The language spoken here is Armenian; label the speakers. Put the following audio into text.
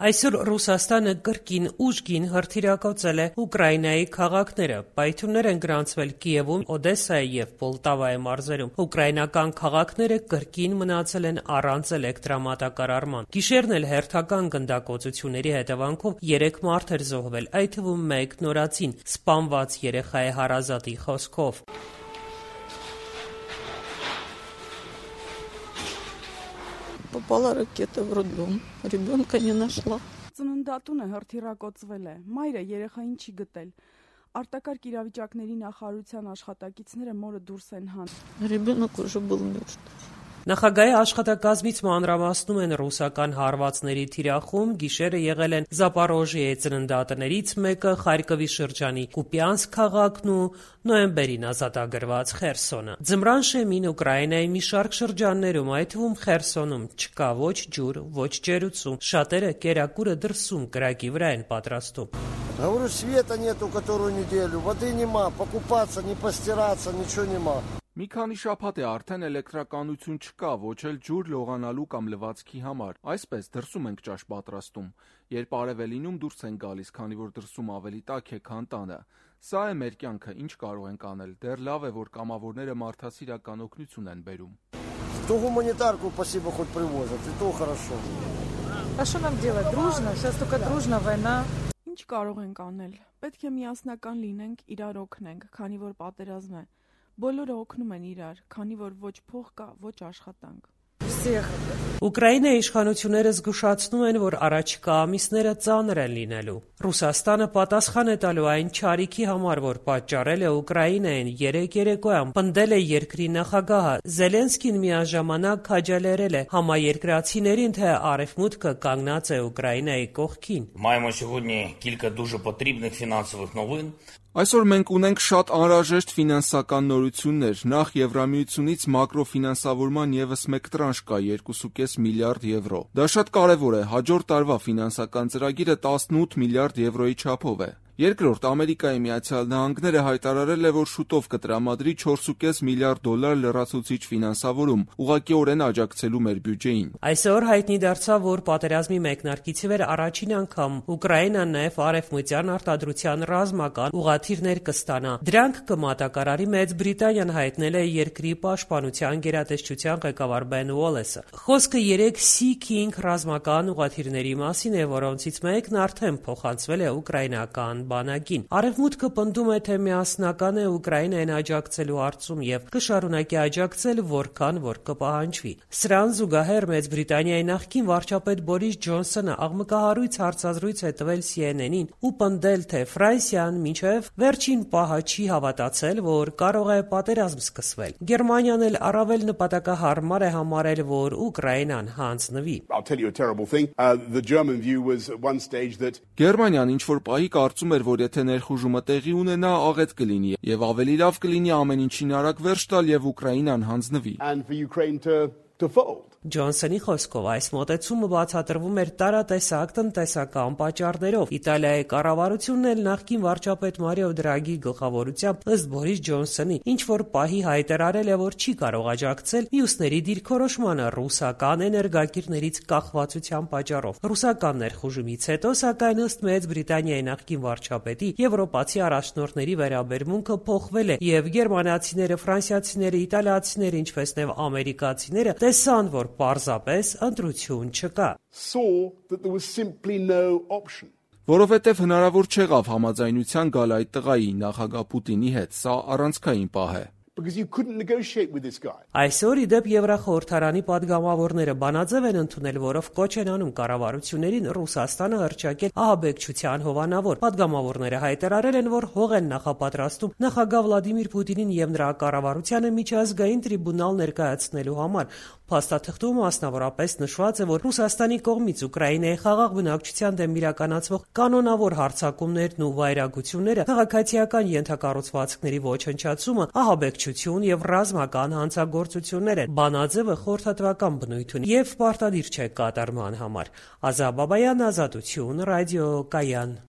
Speaker 1: Այսօր Ռուսաստանը կրկին ուժգին հրթիռակոծել է Ուկրաինայի քաղաքները։ Պայթյուններ են գրանցվել Կիևում, Օդեսայի եւ Պոլտավայի մարզերում։ Ուկրաինական քաղաքները կրկին մնացել են առանց էլեկտրամատակարարման։ Գիշերն էլ հերթական գնդակոծությունների հետևանքով 3 մարդ էր զոհվել, այդ թվում 1 նորածին, սպանված երեխայի հարազատի խոսքով։
Speaker 2: Попала ракета в роддом. Ребенка не нашла.
Speaker 3: Ծննդատունը հրթիռակոծվել է։ Մայրը երեխային չի գտել։ Արտակարգ իրավիճակների նախարարության աշխատակիցները մորը դուրս են հանել։
Speaker 2: Ребенок уже был мертв.
Speaker 1: Նախագահի աշխատակազմից մանրամասնում են ռուսական հարվածների թիրախում, գիշերը եղել են Զապորոժիեի ծննդատներից մեկը, Խարկովի շրջանի Կուպյանսկ քաղաքն ու նոյեմբերին ազատագրված Խերսոնը։ Ձմռան շեմին Ուկրաինայի մի շարք շրջաններում, այդ թվում Խերսոնում, չկա ոչ ջուր, ոչ ջերուցում, շատերը կերակուրը դրսում կրակի վրա են պատրաստում։
Speaker 4: Говорю, света нету которую неделю, воды нема, покупаться, не постираться, ничего нема.
Speaker 5: Մի քանի շաբաթ է արդեն էլեկտրականություն չկա, ոչ էլ ջուր լողանալու կամ լվացքի համար։ Այսպես դրսում ենք ճաշ պատրաստում։ Երբ արև է լինում, դուրս են գալիս, քանի որ դրսում ավելի տաք է, քան տանը։ Սա է մեր կյանքը, ինչ կարող ենք անել։ Դեռ լավ է, որ կամավորները մարդասիրական օգնություն են բերում։
Speaker 4: То гуманитарку, спасибо, хоть привозят, и то хорошо.
Speaker 6: А что нам делать? Дружно? Сейчас только дружно война.
Speaker 3: Ինչ կարող ենք անել։ Պետք է միասնական լինենք, իրար օգնենք, քանի որ պատերազմ է։ Բոլորը օգնում են իրար, քանի որ ոչ փող կա, ոչ աշխատանք։
Speaker 1: Ուկրաինայի իշխանությունները զգուշացնում են, որ առաջիկա ամիսները ծանր են լինելու։ Ռուսաստանը պատասխան է տալու այն չարիքի համար, որ պատճառել է Ուկրաինային, երեկոյան պնդել է երկրի նախագահը։ Զելենսկին միաժամանակ քաջալերել է համաերկրացիներին, թե Արևմուտքը կանգնած է Ուկրաինայի կողքին։
Speaker 7: Маємо сьогодні кілька дуже потрібних фінансових новин.
Speaker 5: Այսօր մենք ունենք շատ անհրաժեշտ ֆինանսական նորություններ։ Նախ Եվրամիությունից մակրոֆինանսավորման եւս մեկ տրանշ կա 2.5 միլիարդ եվրո։ Դա շատ կարևոր է։ Հաջորդ տարվա ֆինանսական ծրագիրը 18 միլիարդ եվրոյի չափով է։ Երկրորդ, Ամերիկայի Միացյալ Նահանգները հայտարարել է, որ շուտով կտրամադրի 4.5 միլիարդ դոլար լրացուցիչ ֆինանսավորում, ուղղակիորեն աջակցելու մեր բյուջեին։
Speaker 1: Այսօր հայտնի դարձավ, որ պատերազմի մեկնարկից ի վեր առաջին անգամ Ուկրաինան նաև արևմտյան արտադրության ռազմական ուղղաթիռներ կստանա։ Դրանք կմատակարարի Մեծ Բրիտանիան, հայտնել է երկրի պաշտպանության գերատեսչության ղեկավար Բեն Ուոլեսը։ Խոսքը 3 C-King ռազմական ուղղաթիռների մասին է, որոնցից մեկն արդեն փոխանցվել է ուկրաինական բանակին։ Արևմուտքը պնդում է, թե միասնական է Ուկրաինային աջակցելու հարցում եւ կշարունակի աջակցել, որքան որ կպահանջվի։ Սրան զուգահեռ Մեծ Բրիտանիայի նախկին վարչապետ Բորիս Ջոնսոնը աղմկահարույց հարցազրույց է տվել CNN-ին ու պնդել, թե Ֆրանսիան մինչև վերջին պահը չի հավատացել, որ կարող է պատերազմ սկսվել։ Գերմանիան էլ առավել նպատակահարմար է համարել, որ Ուկրաինան հանձնվի։
Speaker 5: Գերմանիան ինչ որ պահի կարծում էր, որ եթե ներխուժումը տեղի ունենա, աղետ կլինի եւ ավելի լավ կլինի ամեն ինչին արագ վերջ տալ եւ Ուկրաինան հանձնվի։ Ջոնսոնի
Speaker 1: խոսքով այս մոտեցումը բացատրվում էր տարատեսակ տնտեսական պատճառներով։ Իտալիայի կառավարությունն էլ նախկին վարչապետ Մարիո Դրագի գլխավորությամբ ըստ Բորիս Ջոնսոնի ինչ որ պահի հայտարարել է, որ չի կարող աջակցել մյուսների դիրքորոշմանը ռուսական էներգակիրներից կախվածության պատճառով։ Ռուսական ներխուժումից հետո, սակայն ըստ Մեծ Բրիտանիայի նախկին վարչապետի, եվրոպացի առաջնորդների վերաբերմունքը փոխվել է եւ գերմանացիները, ֆրանսիացիները, իտալիացիները, ինչպես նաեւ ամերիկացիները տեսան, որ պարզապես ընտրություն չկա։
Speaker 5: Որովհետև հնարավոր չեղավ համաձայնության գալ այդ տղայի նախագահ Պուտինի հետ, սա առանցքային պահ է։
Speaker 1: Այսօր իդեպ Եվրախորհրդարանի падգամավորները բանաձև են ընդունել, որով կոչ են անում կառավարություններին Ռուսաստանը հռչակել ահաբեկչության հովանավոր։ Падգամավորները հայտարարել են, որ հող են նախապատրաստում նախագահ Վլադիմիր Պուտինին եւ նրա կառավարությանը միջազգային տրիբունալ ներկայացնելու համար։ Փաստաթղթում մասնավորապես նշված է, որ Ռուսաստանի կողմից Ուկրաինայի խաղաղ բնակչության դեմ իրականացվող կանոնավոր հարձակումներն ու վայրագությունները, քաղաքացիական ենթակառուցվածքների ոչնչացումը, ահաբեկչություն եւ ռազմական հանցագործություններ են։ Բանաձևը խորհրդատվական բնույթ ունի եւ պարտադիր չէ կատարման համար։ Ազա Բաբայան, Ազատություն, Ռադիո Կայան։